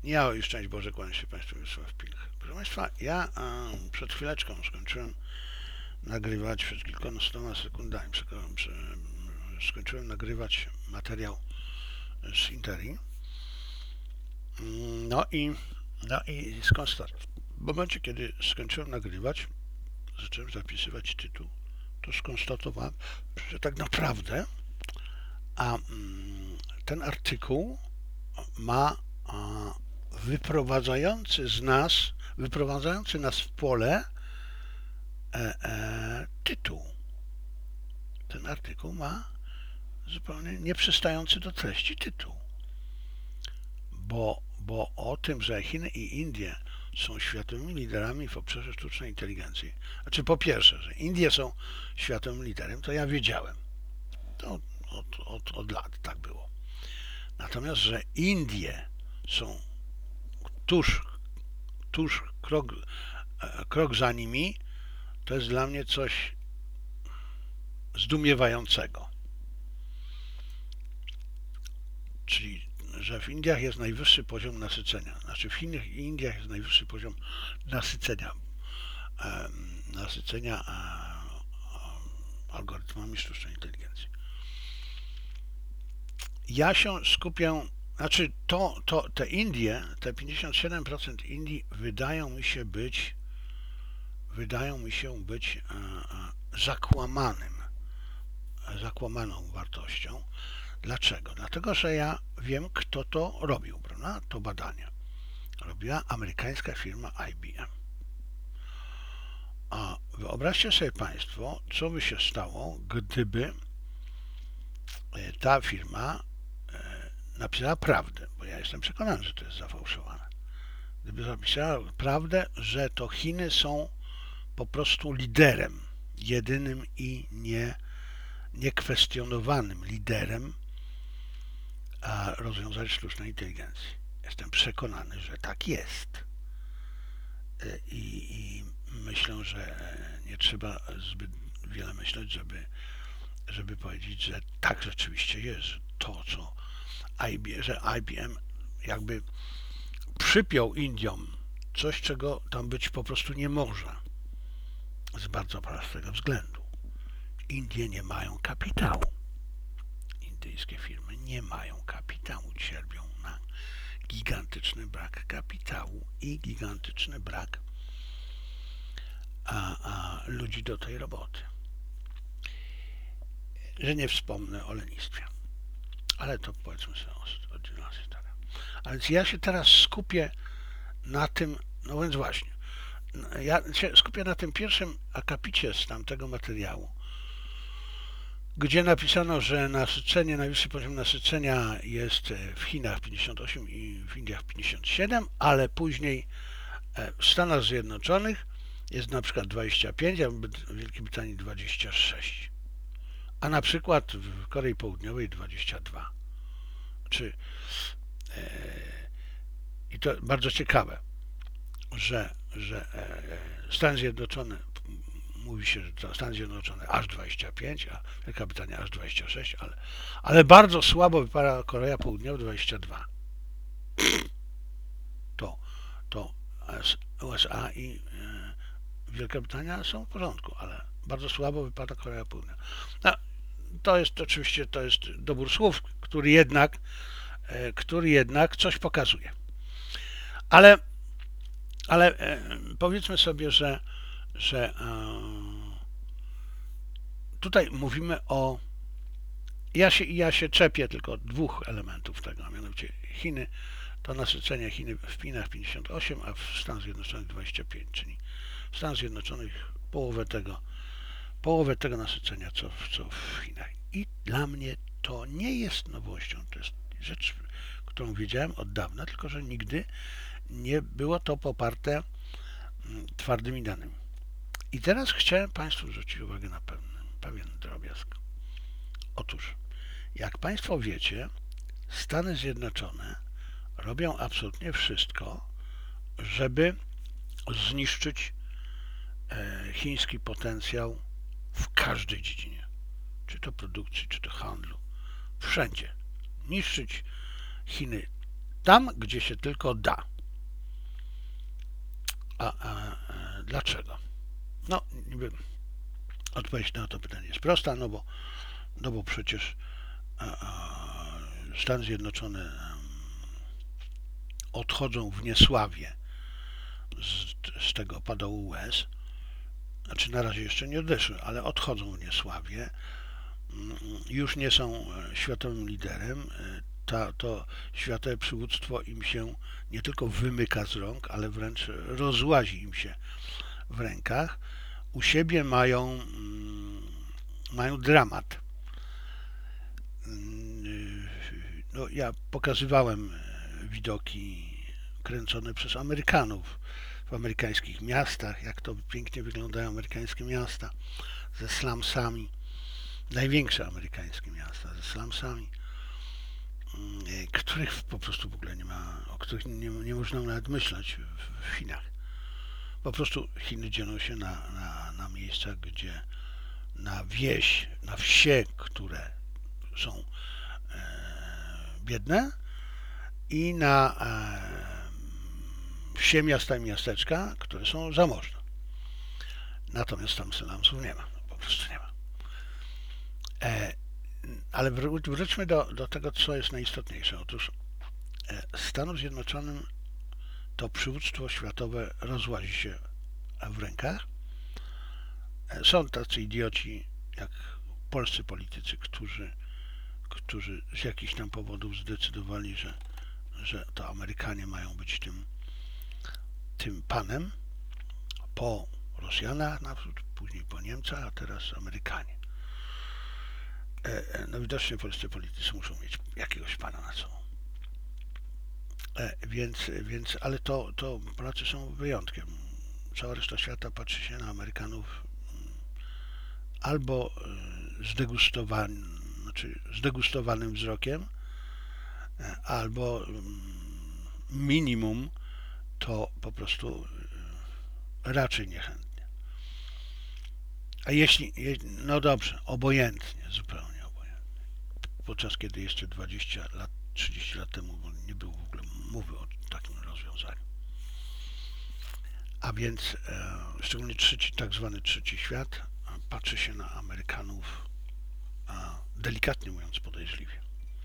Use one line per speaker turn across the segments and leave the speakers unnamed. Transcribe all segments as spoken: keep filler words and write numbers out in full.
Ja już szczęść Boże, kłaniam się Państwu, Wiesław Pilch. Proszę Państwa, ja e, przed chwileczką skończyłem nagrywać, przed kilkunastoma sekundami że skończyłem nagrywać materiał z Interi. No i, no i skąd start? W momencie, kiedy skończyłem nagrywać, zacząłem zapisywać tytuł, to skonstatowałem, że tak naprawdę a ten artykuł ma a, wyprowadzający z nas, wyprowadzający nas w pole e, e, tytuł. Ten artykuł ma zupełnie nieprzystający do treści tytuł. Bo, bo o tym, że Chiny i Indie są światowymi liderami w obszarze sztucznej inteligencji, znaczy po pierwsze, że Indie są światowym liderem, to ja wiedziałem. To od, od, od lat tak było. Natomiast, że Indie są tuż, tuż krok, krok za nimi, to jest dla mnie coś zdumiewającego. Czyli, że w Indiach jest najwyższy poziom nasycenia. Znaczy w Chinach i Indiach jest najwyższy poziom nasycenia. E, nasycenia e, algorytmami sztucznej inteligencji. Ja się skupię, znaczy to, to, te Indie, te pięćdziesiąt siedem procent Indii wydają mi się być wydają mi się być e, e, zakłamanym, zakłamaną wartością. Dlaczego? Dlatego, że ja wiem, kto to robił, prawda? To badanie. Robiła amerykańska firma I B M. A wyobraźcie sobie Państwo, co by się stało, gdyby ta firma napisała prawdę, bo ja jestem przekonany, że to jest zafałszowane. Gdyby napisała prawdę, że to Chiny są po prostu liderem, jedynym i nie, niekwestionowanym liderem rozwiązań sztucznej inteligencji. Jestem przekonany, że tak jest. I, i myślę, że nie trzeba zbyt wiele myśleć, żeby, żeby powiedzieć, że tak rzeczywiście jest, że to, co I B M, że I B M jakby przypiął Indiom coś, czego tam być po prostu nie może. Z bardzo prostego względu. Indie nie mają kapitału. Indyjskie firmy nie mają kapitału, cierpią na gigantyczny brak kapitału i gigantyczny brak a, a, ludzi do tej roboty. Że nie wspomnę o lenistwie. Ale to powiedzmy sobie o oddzielna historia. A więc ja się teraz skupię na tym, no więc właśnie, ja się skupię na tym pierwszym akapicie z tamtego materiału, gdzie napisano, że nasycenie, najwyższy poziom nasycenia jest w Chinach pięćdziesiąt osiem i w Indiach pięćdziesiąt siedem, ale później w Stanach Zjednoczonych jest na przykład dwadzieścia pięć, a w Wielkiej Brytanii dwadzieścia sześć, a na przykład w Korei Południowej dwadzieścia dwa. Czy, e, I to bardzo ciekawe, że, że e, Stany Zjednoczone, mówi się, że Stany Zjednoczone aż dwadzieścia pięć, a Wielka Brytania aż dwadzieścia sześć, ale, ale bardzo słabo wypada Korea Południowa dwadzieścia dwa. To, to U S A i e, Wielka Brytania są w porządku, ale bardzo słabo wypada Korea Południowa. No, to jest oczywiście to jest dobór słów, który jednak, e, który jednak coś pokazuje. Ale, ale e, powiedzmy sobie, że, że e, tutaj mówimy o. Ja się, ja się czepię tylko dwóch elementów tego, a mianowicie Chiny, to nasycenie Chiny w Chinach pięćdziesiąt osiem, a w Stanach Zjednoczonych dwadzieścia pięć, czyli w Stanach Zjednoczonych połowę tego, połowę tego nasycenia, co, co w Chinach. I dla mnie to nie jest nowością, to jest rzecz, którą wiedziałem od dawna, tylko że nigdy nie było to poparte twardymi danymi. I teraz chciałem Państwu zwrócić uwagę na pewien, pewien drobiazg. Otóż, jak Państwo wiecie, Stany Zjednoczone robią absolutnie wszystko, żeby zniszczyć chiński potencjał w każdej dziedzinie. Czy to produkcji, czy to handlu. Wszędzie. Niszczyć Chiny Tam, gdzie się tylko da. A, a, a dlaczego? No, niby odpowiedź na to pytanie jest prosta, no bo, no bo przecież a, a, Stany Zjednoczone a, odchodzą w niesławie z, z tego padału U S, znaczy na razie jeszcze nie odeszły, ale odchodzą w niesławie, już nie są światowym liderem, ta, to światowe przywództwo im się nie tylko wymyka z rąk, ale wręcz rozłazi im się w rękach. U siebie mają, mają dramat. No, ja pokazywałem widoki kręcone przez Amerykanów w amerykańskich miastach, jak to pięknie wyglądają amerykańskie miasta ze slumsami, największe amerykańskie miasta ze slumsami, których po prostu w ogóle nie ma, o których nie, nie można nawet myśleć w, w Chinach. Po prostu Chiny dzielą się na, na, na miejsca, gdzie na wieś, na wsie, które są e, biedne, i na e, wsie, miasta i miasteczka, które są zamożne. Natomiast tam slumsów nie ma, po prostu nie ma. E, ale wró- wróćmy do, do tego, co jest najistotniejsze. Otóż e, Stanom Zjednoczonym to przywództwo światowe rozłazi się w rękach. E, są tacy idioci, jak polscy politycy, którzy, którzy z jakichś tam powodów zdecydowali, że, że to Amerykanie mają być tym, tym panem, po Rosjanach, naprzód, później po Niemcach, a teraz Amerykanie. E, no widocznie polscy politycy muszą mieć jakiegoś pana na co. E, więc, więc, ale to, to Polacy są wyjątkiem. Cała reszta świata patrzy się na Amerykanów albo zdegustowanym, znaczy zdegustowanym wzrokiem, albo minimum to po prostu raczej niechętnie. A jeśli, no dobrze, obojętnie, zupełnie obojętnie. Podczas kiedy jeszcze dwadzieścia lat, trzydzieści lat temu nie było w ogóle mowy o takim rozwiązaniu. A więc e, szczególnie trzeci, tak zwany trzeci świat patrzy się na Amerykanów, a, delikatnie mówiąc, podejrzliwie.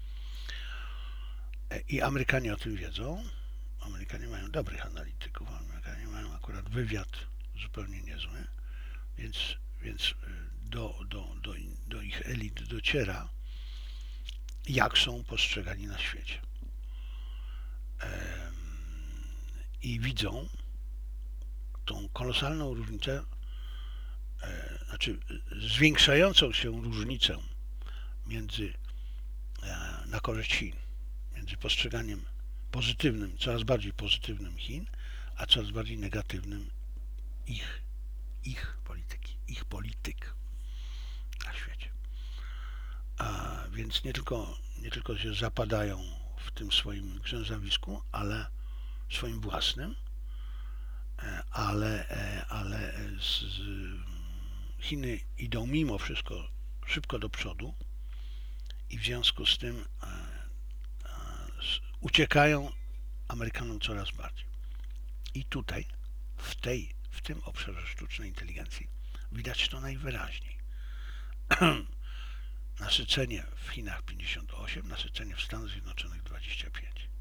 E, I Amerykanie o tym wiedzą. Amerykanie mają dobrych analityków, Amerykanie mają akurat wywiad zupełnie niezły, więc, więc do, do, do, do ich elit dociera, jak są postrzegani na świecie. E, I widzą tą kolosalną różnicę, e, znaczy zwiększającą się różnicę między e, na korzyść Chin, między postrzeganiem pozytywnym, coraz bardziej pozytywnym Chin, a coraz bardziej negatywnym ich, ich polityki, ich polityk na świecie. A więc nie tylko, nie tylko się zapadają w tym swoim grzęzawisku, ale swoim własnym, ale, ale z, z Chiny idą mimo wszystko szybko do przodu i w związku z tym e, e, uciekają Amerykanom coraz bardziej. I tutaj, w, tej, w tym obszarze sztucznej inteligencji widać to najwyraźniej. Nasycenie w Chinach pięćdziesiąt osiem, nasycenie w Stanach Zjednoczonych dwadzieścia pięć.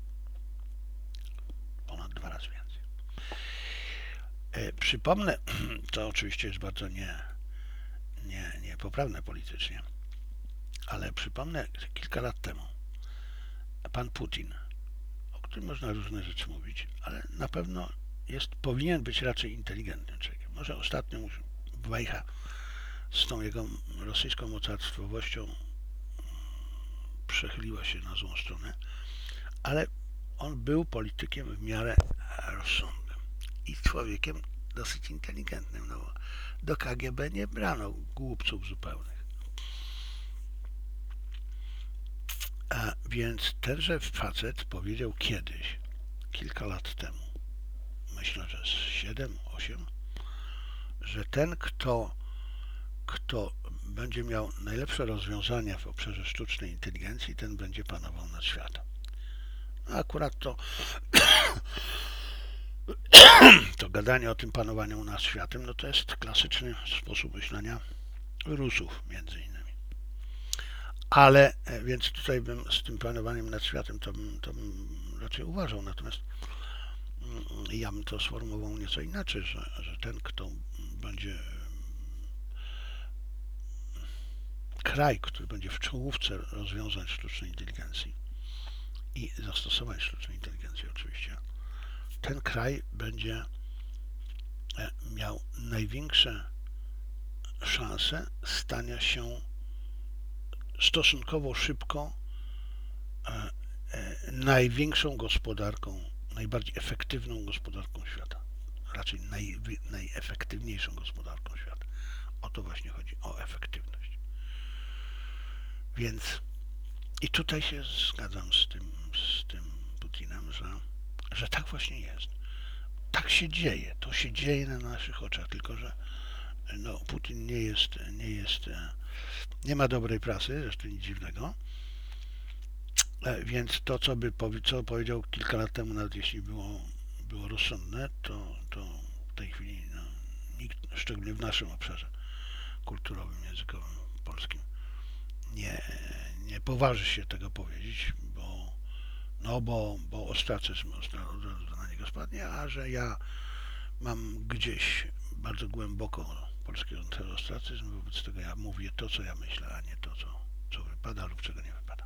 Ponad dwa razy więcej. E, przypomnę, to oczywiście jest bardzo nie, nie, niepoprawne politycznie, ale przypomnę, że kilka lat temu pan Putin, o którym można różne rzeczy mówić, ale na pewno jest, powinien być raczej inteligentnym człowiekiem. Może ostatnio mu wajcha z tą jego rosyjską mocarstwowością przechyliła się na złą stronę, ale on był politykiem w miarę rozsądnym i człowiekiem dosyć inteligentnym, no bo do K G B nie brano głupców zupełnych. A więc tenże facet powiedział kiedyś, kilka lat temu, myślę, że z siedem, osiem, że ten, kto, kto będzie miał najlepsze rozwiązania w obszarze sztucznej inteligencji, ten będzie panował nad światem. Akurat to, to gadanie o tym panowaniu nad światem, no to jest klasyczny sposób myślenia Rusów między innymi. Ale więc tutaj bym z tym panowaniem nad światem to bym, to bym raczej uważał, natomiast ja bym to sformułował nieco inaczej, że, że ten, kto będzie kraj, który będzie w czołówce rozwiązań sztucznej inteligencji i zastosowań sztucznej inteligencji oczywiście, ten kraj będzie miał największe szanse stania się stosunkowo szybko e, e, największą gospodarką, najbardziej efektywną gospodarką świata. Raczej naj, najefektywniejszą gospodarką świata. O to właśnie chodzi, o efektywność. Więc i tutaj się zgadzam z tym, z tym Putinem, że, że tak właśnie jest. Tak się dzieje, to się dzieje na naszych oczach, tylko że no, Putin nie jest, nie jest, nie ma dobrej prasy, zresztą nic dziwnego, więc to, co by co powiedział kilka lat temu, nawet jeśli było, było rozsądne, to, to w tej chwili no, nikt, szczególnie w naszym obszarze kulturowym, językowym, polskim, nie, nie poważy się tego powiedzieć, bo no bo, bo ostracyzm na niego spadnie, a że ja mam gdzieś bardzo głęboko polskiego ostracyzm, wobec tego ja mówię to, co ja myślę, a nie to, co, co wypada lub czego nie wypada.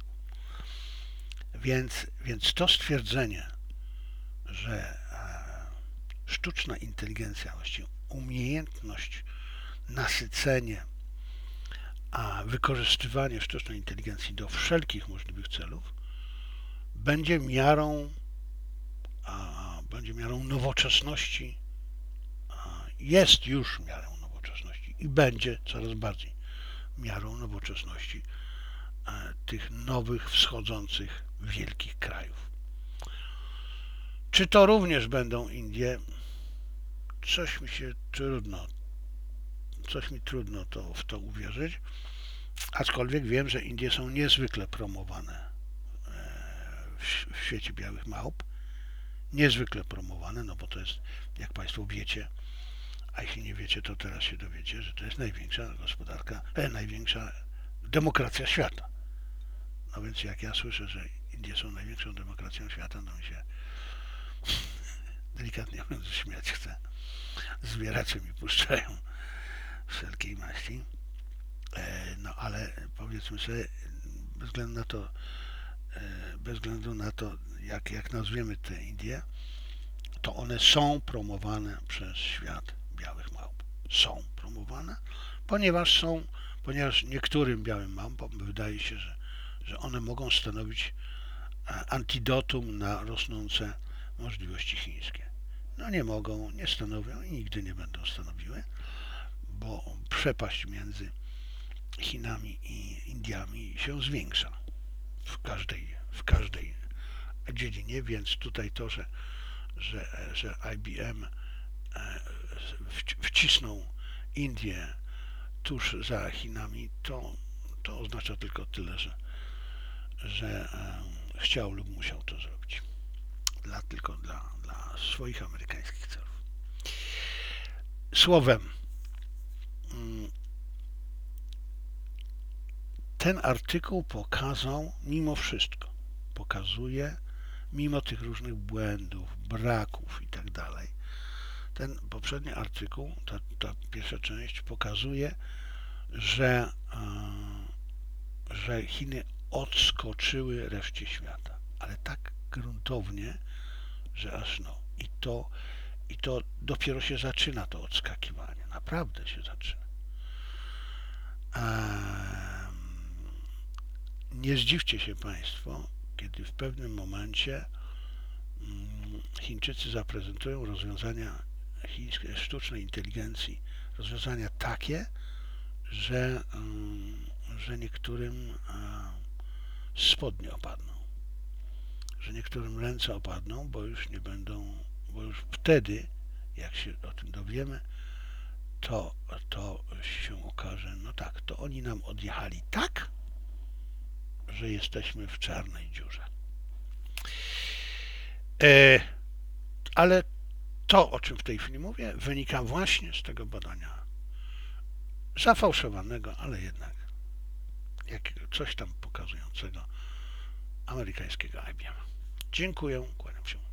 Więc, więc to stwierdzenie, że e, sztuczna inteligencja, właściwie umiejętność, nasycenie, a wykorzystywanie sztucznej inteligencji do wszelkich możliwych celów będzie miarą, a, będzie miarą nowoczesności, a, jest już miarą nowoczesności i będzie coraz bardziej miarą nowoczesności a, tych nowych, wschodzących, wielkich krajów. Czy to również będą Indie? Coś mi się trudno, coś mi trudno to, w to uwierzyć, aczkolwiek wiem, że Indie są niezwykle promowane w, w świecie białych małp, niezwykle promowane, no bo to jest, jak Państwo wiecie, a jeśli nie wiecie, to teraz się dowiecie, że to jest największa gospodarka, e, największa demokracja świata. No więc jak ja słyszę, że Indie są największą demokracją świata, to mi się delikatnie mówiąc śmiać chce. Zbieracze mi puszczają wszelkiej maści. E, no ale powiedzmy sobie, bez względu na to, e, bez względu na to, jak, jak nazwiemy te Indie, to one są promowane przez świat białych małp. Są promowane, ponieważ są, ponieważ niektórym białym małpom wydaje się, że, że one mogą stanowić antidotum na rosnące możliwości chińskie. No nie mogą, nie stanowią i nigdy nie będą stanowiły, bo przepaść między Chinami i Indiami się zwiększa w każdej, w każdej dziedzinie, więc tutaj to, że, że, że I B M wcisnął Indię tuż za Chinami, to, to oznacza tylko tyle, że, że chciał lub musiał to zrobić. Dla, tylko dla, dla swoich amerykańskich celów. Słowem, ten artykuł pokazał, mimo wszystko, pokazuje, mimo tych różnych błędów, braków i tak dalej, ten poprzedni artykuł, ta, ta pierwsza część pokazuje, że, że Chiny odskoczyły reszcie świata, ale tak gruntownie, że aż no. I to, i to dopiero się zaczyna, to odskakiwanie. Naprawdę się zaczyna. Ehm, nie zdziwcie się Państwo, kiedy w pewnym momencie mm, Chińczycy zaprezentują rozwiązania chińskiej sztucznej inteligencji, rozwiązania takie, że, mm, że niektórym a, spodnie opadną. Że niektórym ręce opadną, bo już nie będą, bo już wtedy, jak się o tym dowiemy, to, to się okaże, no tak, to oni nam odjechali tak, że jesteśmy w czarnej dziurze. E, ale to, o czym w tej chwili mówię, wynika właśnie z tego badania. Zafałszowanego, ale jednak jakiego, coś tam pokazującego amerykańskiego I B M. Dziękuję, kłaniam się.